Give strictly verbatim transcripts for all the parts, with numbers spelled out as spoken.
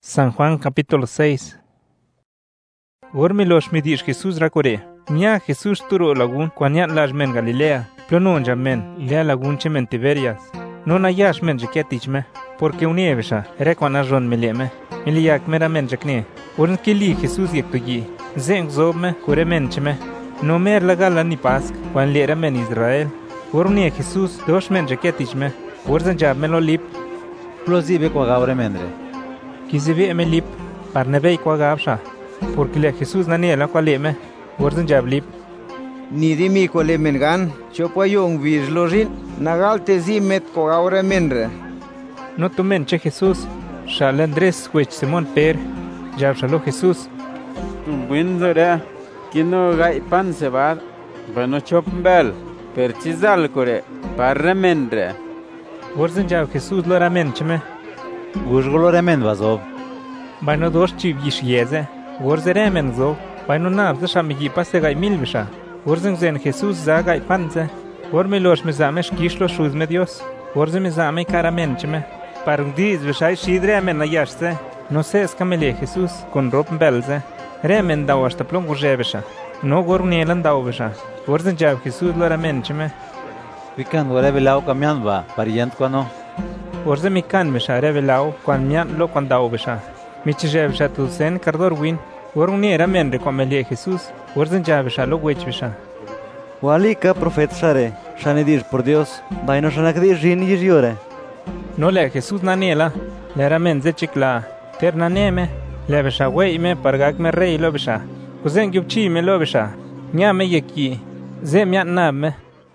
San Juan capítulo seis. Urmilosh midish Jesús rakore. Nya Jesús turo lagun kwanyat lajmen Galilea. Plonon jamen lea lagun chemen Tiberias. Non ayash men jeketichme. Porque unievesha rekwana meleme. Miliak meramen jakne. Urn kili Jesús yektogi. Zeng zobme kuremen cheme. No mer lagala ni pask kwan lera men Israel. Urnie Jesús dos men jeketichme. Urzen jab melo lip. Plosive kwa gaure mendre. Kizivi eme lip, parnevei kwa gabsha, porque le Jesús naniela kwa leme, urzen jab lip. Nidi mi kwa lemen gan, chopa yung vir lojin, nagal tezi met kwa gaure mendre. No tumen che Jesús, shal Andrés huech Simón Per, jab shalo Jesús. Tumbuindo re, kino gai pan sebar, bueno chopmbel, per chizal kore, parre mendre. Urzen jab Jesús lo ramen cheme. Gujgolo remen vazov. Baino dos chiv yish yeze, urze remen zov, baino nabze shamigi pase gai milvisha. Urzen zen Jesús za gai panze, urme losh me zame shkishlo shuzme Dios, urze me zame karamen cheme. Parungdiz vishai shid remen na yashze, no se eskamele Jesús con rop belze, remen dao hasta plongo jebesha, no gornielan dao besha, urzen jab Jesús lo ramen cheme. Vikan gore belau kamian va, parient kwano. Urze mi kan besha revelao kwan mian lo kwan dao besha. Mi chije besha tu sen kardor win. Urun ni era men rekomelie Jesús. Urzen ja besha lo wech besha. Walika profet share. Shane dir por Dios. Baino shana kdi jin yore. No le Jesús naniela. Le era men ze chikla. Ter naneme. Le besha wei me pargak me rei lo besha. Kuzen gyupchi me lo besha. Nya me yeki. Ze mian nab me.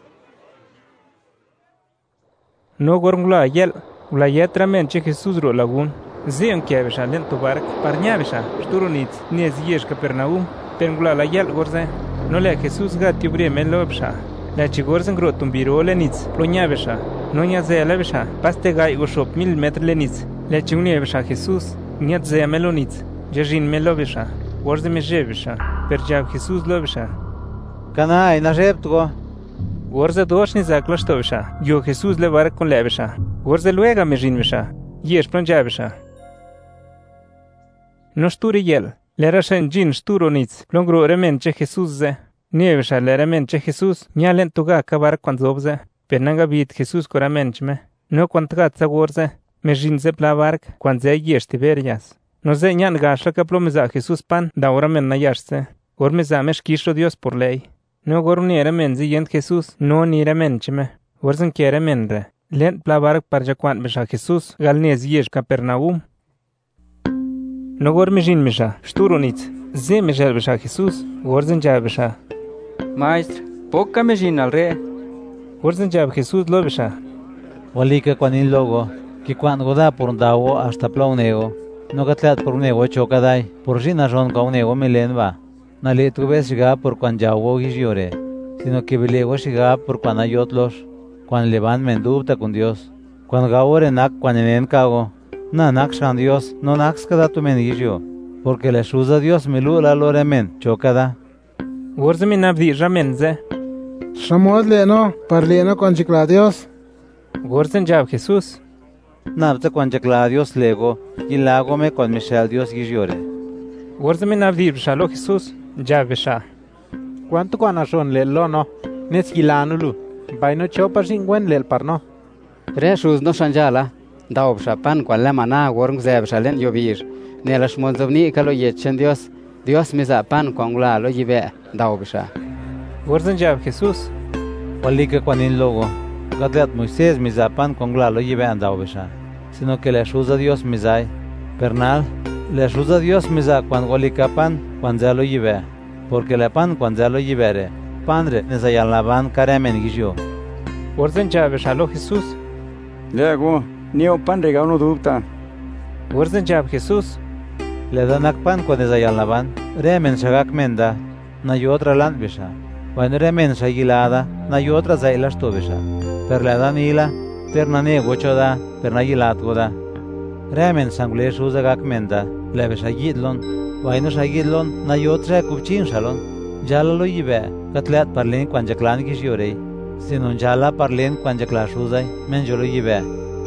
No gorngula yel. Ula yetra men che Jesús ro lagun. Zion kievesha lento bark. Parnyavesha. Shturunit. Niez yesh Capernaum. Pengula la yel gorze. No le Jesús gat yubre men lobsha. La chigorzen gro tumbiro lenitz. Plonyavesha. No nya zelevesha. Paste gai ushop mil metr lenitz. Le chunievesha Jesús. Nya ze melonitz. Jejin melovesha. Gorze me jevesha. Perjab Jesús lobesha. Kanai na jeptgo. Gorze doshni zaklastovesha. Yo Jesús le bark con levesha. Gorze luega me jinvesha. Yesh plonjavesha. No sturi yel. Lera shen jin sturonitz. Plongro remen che Jesús ze. Nievesha le remen che Jesús. Nya lentuga kabar kwan zobze. Pernanga bit Jesús koramenchme. No kwantgat za gorze. Me jinze plavark kwan ze yesh Tiberias. No ze nyan gashla ka plomeza Jesús pan. Da oramen na yashse. Gormeza me shkisho Dios por ley. No goruni remen zi yent Jesús. No ni remenchme. Gorzen ke remendre. Lent plavark parjakwant besha Jesús galnez yesh Capernaum. No gor mijin misha, shturunitz, ze mejel besha Jesús, gorzen jab besha. Maestro, poca mijin al re. Gorzen jab Jesús lo besha. Walika kwanin logo, ki kwan goda por dawo hasta plaunego. No gatlat por nego chokadai, por jina jon kaunego milenva. Nale tu ves shiga por kwan jawo gijore, sino que bilego shiga por kwan ayotlos. Cuando le van mendubta con Dios. Cuando gaore nak cuando en cago. Na nak shan Dios, no naks kada tu menigio. Porque le shuza Dios milu la loremen, chocada. Gorzemi nabdi ramenze. Shamod leno, parleno con chicla Dios. Gorzen jab Jesús. Nabte con chicla Dios lego, y lagome con Michel Dios gigiore. Gorzemi nabdi shalo Jesús, jab besha. ¿Cuánto cuanashon le lono? Neskilanulu. Baino chopa singwen lel parno. Reshus no shanjala. Daob shapan kwa lemana gorng zeb shalen yobir. Nelash monzovni kalo yechen Dios. Dios misa pan kwa ngula lo yibe. Daob sha. Gorzen jab Jesús. Walika kwanin logo. Gadlet Moisés misa pan kwa ngula lo yibe daob sha. Sino que le shuza Dios misai. Pernal. Le shuza Dios misa kwan walika pan kwan zalo yibe. Porque le pan kwan zalo yibere. Padre, nesayalaban karemen gijyo. Gorzen jab shalo Jesús. Lego, nio pan regalo dubta. Gorzen jab Jesús. Le danak pan con nesayalaban. Remen shagak menda. Na yotra land besha. Wan remen shagilada. Na yotra zailas to besha. Per la danila. Per nane gochoda. Per nayilat goda. Remen sangle shuzagak menda. Le besha yidlon. Waino shagidlon. Na yotra kupchin shalon. Jala lo yibe. Katlet parlen kwan jaklan gijore. Sinon jala parlen kwan jakla shuzai. Men jolo yibe.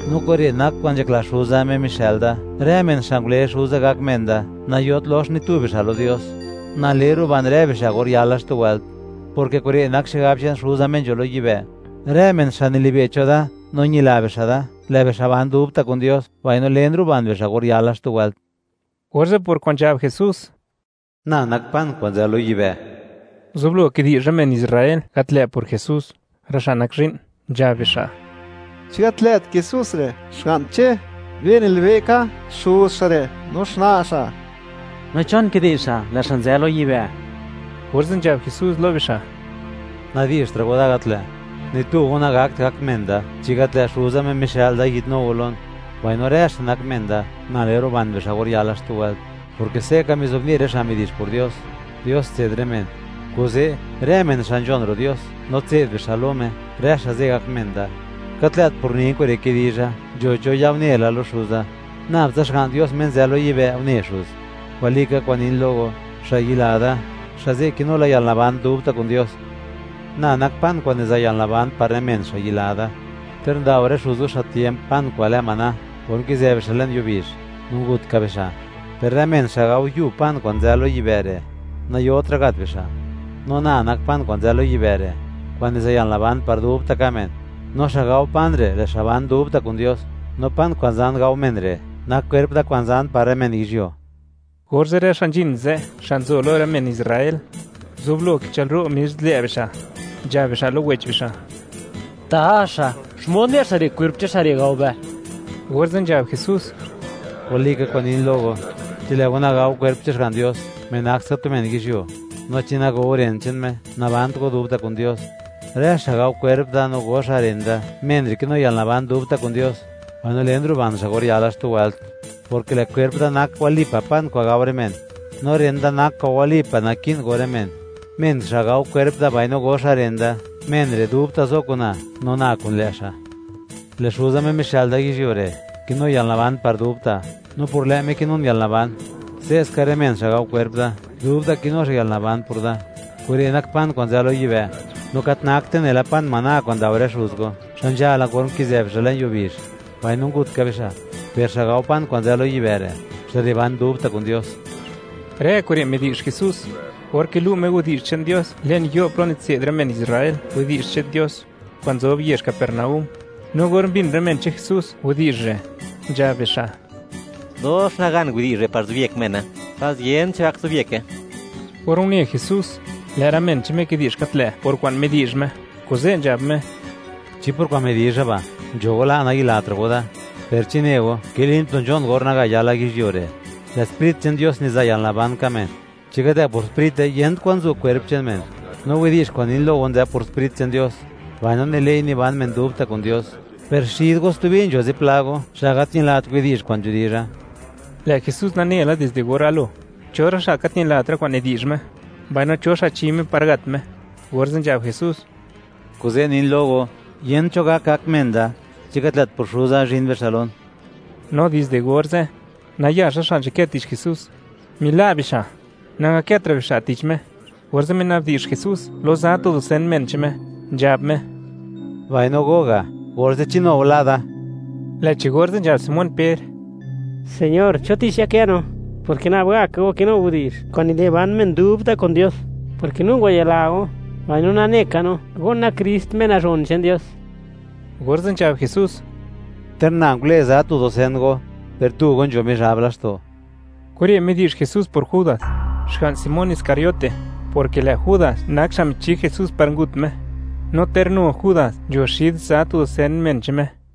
no kore nak kwanje kla shuza me mishelda, remen shangle shuza gak menda, na yot los ni tu bishalo Dios, na leru ban re bishagor yalas tu welt, porque kore nak shigabchen shuza men jolo yibe, remen shanili bechoda, no ni la bishada, le bishaban dubta con Dios, vaino lendru ban bishagor yalas tu welt. Orze por conjab Jesús. Na nak pan kwanje lo yibe. Zublo que di remen Israel, katle por Jesús, rashanak rin, jabisha. Chigatlet Jesús re, shkanche, viene el beca, shus re, no shnasha. No chon que disha, la shanzelo yibe. Orzen jab Jesús lo bisha. Nadish tragoda gatle. Ni tu una gakt gak menda, chigatle shuza me mishal da yitno ulon. Vaino resh nak menda, nalero ban beshagor yalas tu welt. Porque seca mis ovnires amidis por Dios. Dios te dremen. Così, remen shanjonro Dios, no te beshalome, resh azegak menda. Katlet por ninko re kedija, jojo yawnela lo shuza. Nav zashkan Dios menzelo yibe avneshuz. Walika kwanin logo, shagilada, shaze kinola yalnaban dubta con Dios. Na nakpan kwaneza yalnaban parremen shagilada. Ternda ore shuzu shatiem pan kwale mana, porque zebeshalen yubish, nungut kabesha. Perremen shagau yu pan kwanzelo yibere, na yotra gatbesha. No na nakpan kwanzelo yibere, kwaneza yalnaban par dubta kamen. No shagau pandre, le shaban dubta con Dios, no pan kwanzan gau menre, na cuerpda kwanzan parremen igio. Gorzere shanjinze, shanzolo remen Israel, zublo que chalro mis lebesha, jabesha lo wechbesha. Taasha, shmonde shari cuerpche shari gaube. Gorzen jab Jesús. Olika kwanin logo, tilagona gau cuerpche shan Dios, menaxa tu menigio, no china go orenchenme, navant go dubta con Dios. Re shagau cuerpda no go sharenda, mendri que no yalnavan dubta con Dios, cuando le endru van shagor yalas tu welt. Porque la cuerpa nak walipa pan kwa gauremen. No renda nak kwa walipa nakin goremen. Men shagau cuerpa baino gosha renda. Men redupta zokuna, no nakun lesha. Le shuza me mishalda gijiore, que no yalnavan par dupta. No por le me que no yalnavan. Se escaremen shagau cuerpa, dupta que no yalnavan por da. Kurenak pan con zalo yive. No katnakten el pan mana con daure shuzgo. Shanja la korm kizev shalen yubish. Baino gut kabesha. Per shagau pan cuando lo yibere, se riban dubta con Dios. Re kore me dish Jesús, porque lu me udish chen Dios, len yo pronit se remen Israel, udish chen Dios, cuando obiesh Capernaum, no gorm bin remen che Jesús, udish re, jabesha. Dos nagan udish par zviek mena, pas yen chak zvieke. Por unie Jesús, le ramen che me que dish katle, por cuan me dish me, cozen jab me. Chi por cuan me dish ba, jogola anagila tragoda. Percinevo, que linton John gornaga yala gigiore. La spirit chen Dios ni zayan la ban kamen. Chigate por spirit yent kwanzu cuerp chen men. No widish kwanin lo onda por spirit chen Dios. Vaino ne lei ni van men dubta con Dios. Pershid gostubin jo ziplago, shagatin lat widish kwanju dira. La Jesús nanela desde goralo. Chora shakatin latra kwan edishme. Vaino chosha chime pargatme. Gorzen jab Jesús. Kuzen in logo, yent choga kakmenda. Chigatlat por shuza jin versalon. No desde gorze, na yasha shancheketish Jesús. Milabisha, na ketrabisha tichme. Gorze me navdish Jesús, los atos sen menchme, jabme. Vaino goga, gorze chino volada. La chigorze jab Simón Per. Señor, chotisha que no, porque na va que que no udish. Cuando le van men dubta con Dios, porque no guayalago, vaino na neca no, gonna Christ menajon chen Dios. Gorzen jab Jesús. Ternangleza tu dosengo, per tu gonjo me hablas to. Kore me dish Jesús por Judas, shkan Simón Iscariote, porque la Judas naksham chi Jesús parngutme. No ternu Judas, yoshid sa tu dosen menchme.